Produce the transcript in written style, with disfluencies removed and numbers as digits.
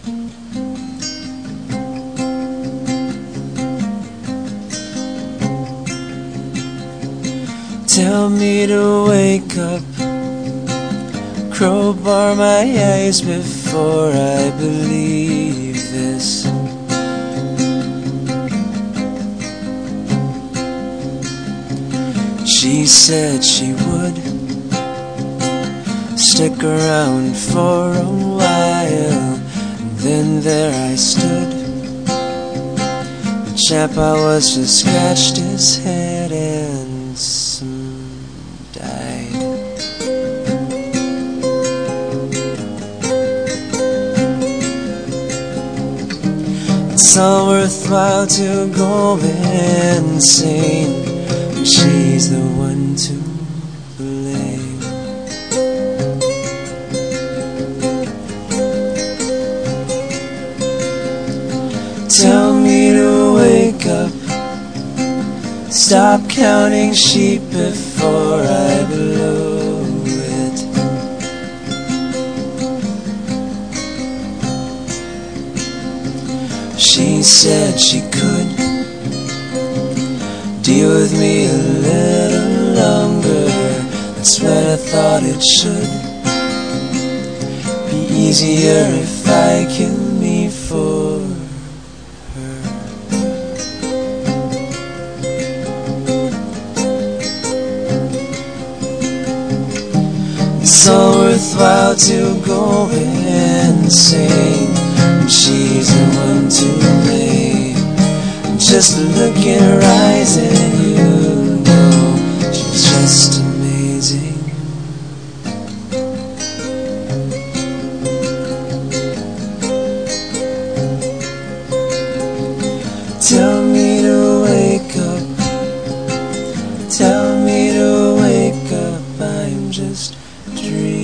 Tell me to wake up, crowbar my eyes before I believe this. She said she would stick around for a while, and then there I stood. The chap I was just scratched his head and died. It's all worthwhile to go insane when she's the one to blame. Tell me to wake up, stop counting sheep before I blow it. She said she could deal with me a little longer. That's when I thought it should be easier if I killed me for her. It's all worthwhile to go insane when she's the one to blame. Just look in her eyes and you know she's just amazing. Tell me to wake up, tell me to wake up, I'm just dreaming.